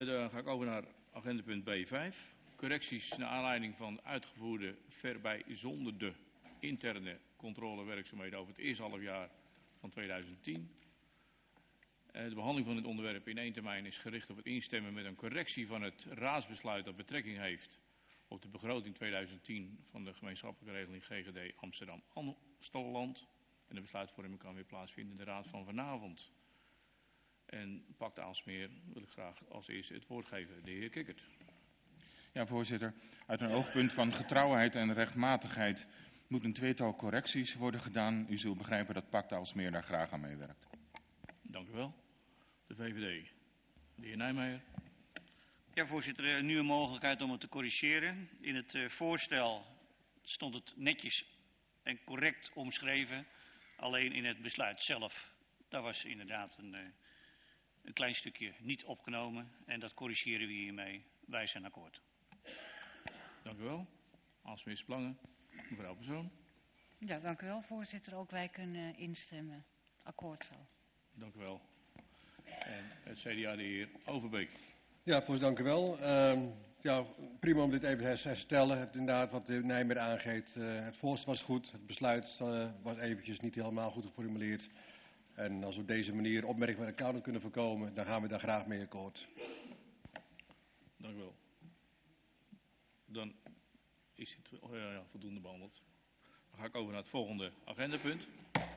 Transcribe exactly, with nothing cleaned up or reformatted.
dan ga ik over naar agendapunt B vijf. Correcties naar aanleiding van uitgevoerde verbijzonderde interne controlewerkzaamheden over het eerste halfjaar van tweeduizend tien. De behandeling van dit onderwerp in één termijn is gericht op het instemmen met een correctie van het raadsbesluit dat betrekking heeft op de begroting tweeduizend tien van de gemeenschappelijke regeling G G D Amsterdam-Amstelland. En de besluitvorming kan weer plaatsvinden in de raad van vanavond. En Pacta Aalsmeer wil ik graag als eerste het woord geven. De heer Kikkert. Ja, voorzitter. Uit een oogpunt van getrouwheid en rechtmatigheid moet een tweetal correcties worden gedaan. U zult begrijpen dat Pacta Aalsmeer daar graag aan meewerkt. Dank u wel. De V V D. De heer Nijmeijer. Ja, voorzitter. Nu een mogelijkheid om het te corrigeren. In het uh, voorstel stond het netjes en correct omschreven. Alleen in het besluit zelf, daar was inderdaad een, uh, een klein stukje niet opgenomen. En dat corrigeren we hiermee. Wij zijn akkoord. Dank u wel. Aalsmeer Splangen. Mevrouw Persoon. Ja, dank u wel, voorzitter. Ook wij kunnen instemmen. Akkoord zo. Dank u wel. En het C D A, de heer Overbeek. Ja, voorzitter, dank u wel. Uh, ja, prima om dit even te herstellen. Het, inderdaad, wat de heer Nijmeijer aangeeft, uh, het voorstel was goed. Het besluit uh, was eventjes niet helemaal goed geformuleerd. En als we op deze manier opmerkingen van de accountant kunnen voorkomen, dan gaan we daar graag mee akkoord. Dank u wel. Dan is het oh ja, ja, voldoende behandeld. Dan ga ik over naar het volgende agendapunt.